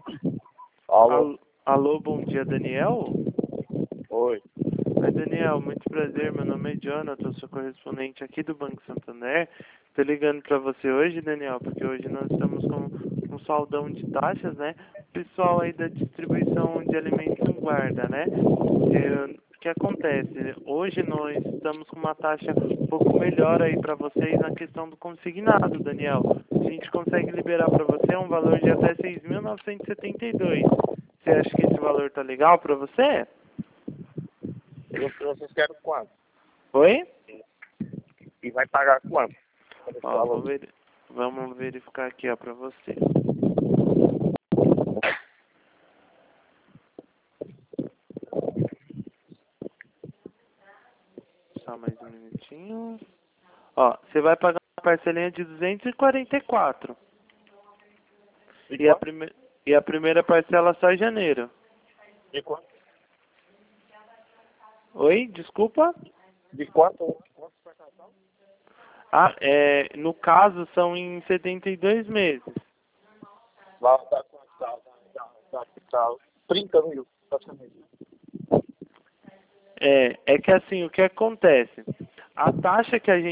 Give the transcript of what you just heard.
Alô? Alô, bom dia, Daniel? Oi. Oi, Daniel, muito prazer. Meu nome é Jonathan, sou correspondente aqui do Banco Santander. Estou ligando para você hoje, Daniel, porque hoje nós estamos com um saldão de taxas, né? Pessoal aí da distribuição de alimentos em guarda, né? O que acontece? Hoje nós estamos com uma taxa um pouco melhor aí para vocês na questão do consignado, Daniel. A gente consegue liberar para você um valor de até 6.972. Você acha que esse valor tá legal para você? Vocês querem quanto? Oi? E vai pagar quanto? Ó, vamos verificar aqui, ó, pra você. Só mais um minutinho. Ó, você vai pagar uma parcelinha de 244. E a primeira parcela só em janeiro. De quanto? Oi? Desculpa? De quanto? Ah, no caso são em 72 meses. Vai dar quanto? Dá 30 mil. É que assim, o que acontece? A taxa que a gente